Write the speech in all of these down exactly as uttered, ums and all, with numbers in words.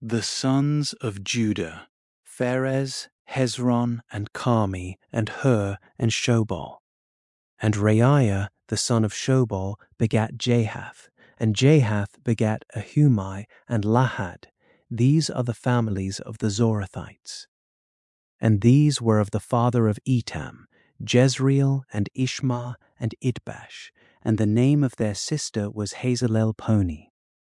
The sons of Judah: Pharez, Hezron, and Carmi, and Hur, and Shobal. And Reiah the son of Shobal begat Jahath, and Jahath begat Ahumai and Lahad. These are the families of the Zorathites. And these were of the father of Etam, Jezreel, and Ishma, and Idbash, and the name of their sister was Hazelelponi.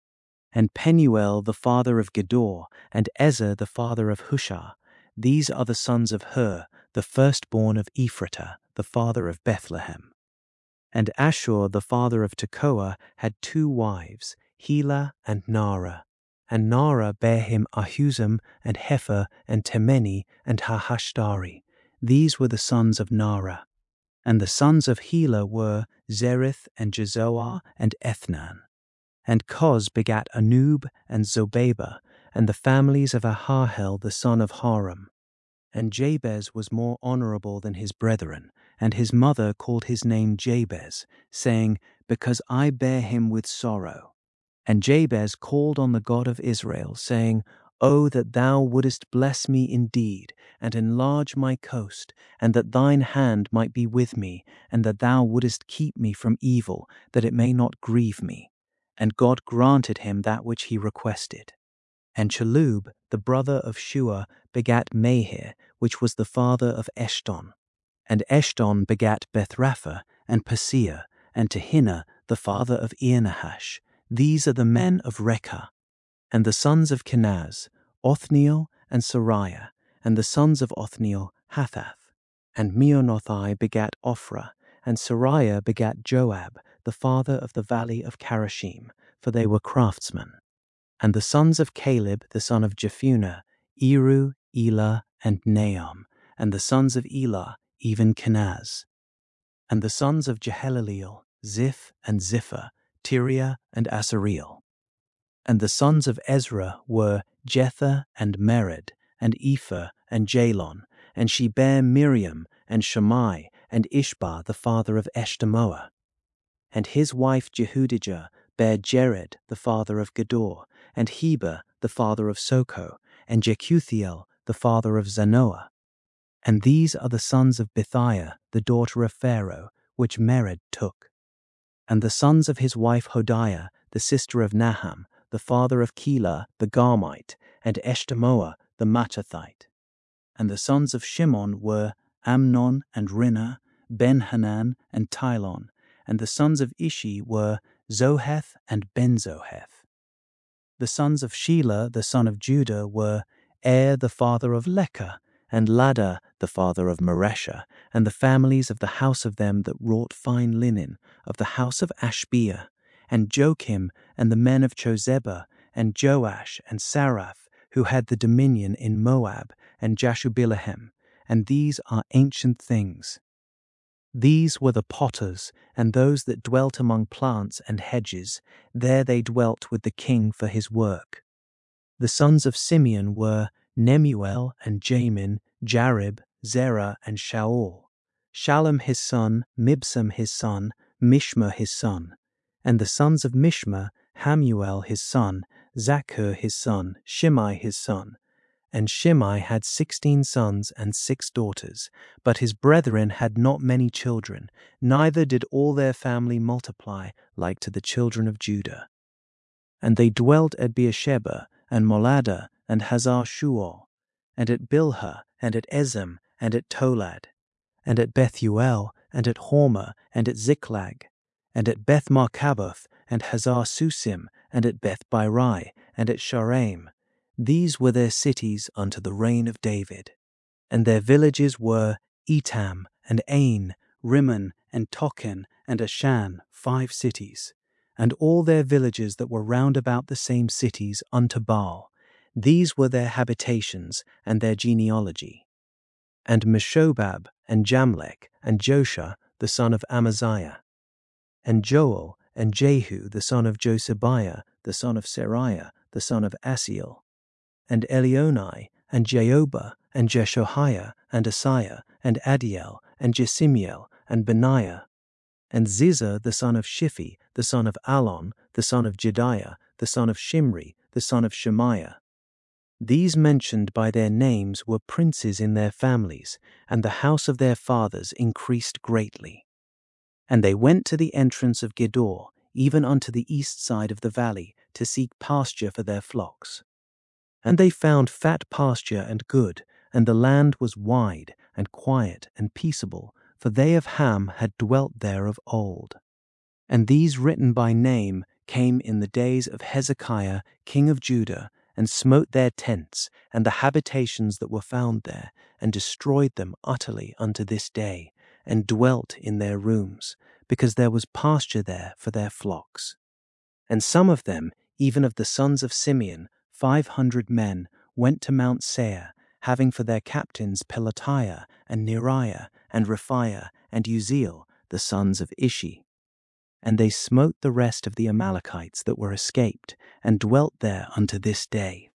And Penuel the father of Gedor, and Ezer the father of Hushah. These are the sons of Hur, the firstborn of Ephratah, the father of Bethlehem. And Ashur the father of Tekoa had two wives, Helah and Nara. And Nara bare him Ahuzam, and Hepher, and Temeni, and Hahashtari. These were the sons of Nara. And the sons of Helah were Zerith, and Jezoar, and Ethnan. And Koz begat Anub and Zobeba, and the families of Aharhel the son of Haram. And Jabez was more honorable than his brethren, and his mother called his name Jabez, saying, Because I bare him with sorrow. And Jabez called on the God of Israel, saying, O that thou wouldest bless me indeed, and enlarge my coast, and that thine hand might be with me, and that thou wouldest keep me from evil, that it may not grieve me. And God granted him that which he requested. And Chalub, the brother of Shua, begat Mahir, which was the father of Eshton. And Eshton begat Bethrapha, and Paseah, and Tehinnah, the father of Earnahash. These are the men of Rekha. And the sons of Kenaz, Othniel and Sariah. And the sons of Othniel, Hathath. And Meonothai begat Ophrah, and Sariah begat Joab, the father of the valley of Karashim, for they were craftsmen. And the sons of Caleb, the son of Jephunneh, Eru, Elah, and Nahum. And the sons of Elah, even Kenaz. And the sons of Jehaleleel, Ziph and Zipher, Tiria and Asareel. And the sons of Ezra were Jether and Mered, and Ephah and Jalon. And she bare Miriam, and Shammai, and Ishbah the father of Eshtemoa. And his wife Jehudijah bare Jered the father of Gedor, and Heber the father of Soko, and Jekuthiel the father of Zanoah. And these are the sons of Bithiah the daughter of Pharaoh, which Mered took. And the sons of his wife Hodiah, the sister of Naham, the father of Keilah the Garmite, and Eshtemoa the Machathite. And the sons of Shimon were Amnon and Rinnah, Ben-Hanan and Tilon. And the sons of Ishi were Zoheth and Ben-Zoheth. The sons of Shelah the son of Judah were Er the father of Lechah, and Ladda the father of Mareshah, and the families of the house of them that wrought fine linen, of the house of Ashbea, and Joachim, and the men of Chozeba, and Joash, and Saraph, who had the dominion in Moab, and Jashubilehem, and these are ancient things. These were the potters, and those that dwelt among plants and hedges. There they dwelt with the king for his work. The sons of Simeon were Nemuel and Jamin, Jarib, Zerah, and Shaul. Shallum his son, Mibsam his son, Mishma his son. And the sons of Mishma, Hamuel his son, Zaccur his son, Shimei his son. And Shimei had sixteen sons and six daughters, but his brethren had not many children, neither did all their family multiply like to the children of Judah. And they dwelt at Beersheba, and Moladah, and Hazar Shual, and at Bilhah, and at Ezem, and at Tolad, and at Bethuel, and at Hormah, and at Ziklag, and at Beth Markaboth, and Hazar Susim, and at Beth Birai, and at Sharaim. These were their cities unto the reign of David. And their villages were Etam, and Ain, Rimmon, and Tochen, and Ashan, five cities. And all their villages that were round about the same cities unto Baal. These were their habitations, and their genealogy. And Meshobab, and Jamlech, and Joshua, the son of Amaziah. And Joel, and Jehu, the son of Josibiah, the son of Seraiah, the son of Asiel. And Elionai, and Jeobah, and Jeshoiah, and Asaiah, and Adiel, and Jesimiel, and Benaiah. And Ziza, the son of Shiphi, the son of Alon, the son of Jediah, the son of Shimri, the son of Shemaiah. These mentioned by their names were princes in their families, and the house of their fathers increased greatly. And they went to the entrance of Gedor, even unto the east side of the valley, to seek pasture for their flocks. And they found fat pasture and good, and the land was wide and quiet and peaceable, for they of Ham had dwelt there of old. And these written by name came in the days of Hezekiah king of Judah, and smote their tents and the habitations that were found there, and destroyed them utterly unto this day, and dwelt in their rooms, because there was pasture there for their flocks. And some of them, even of the sons of Simeon, five hundred men, went to Mount Seir, having for their captains Pelatiah, and Neriah, and Rephaiah, and Uziel, the sons of Ishi. And they smote the rest of the Amalekites that were escaped, and dwelt there unto this day.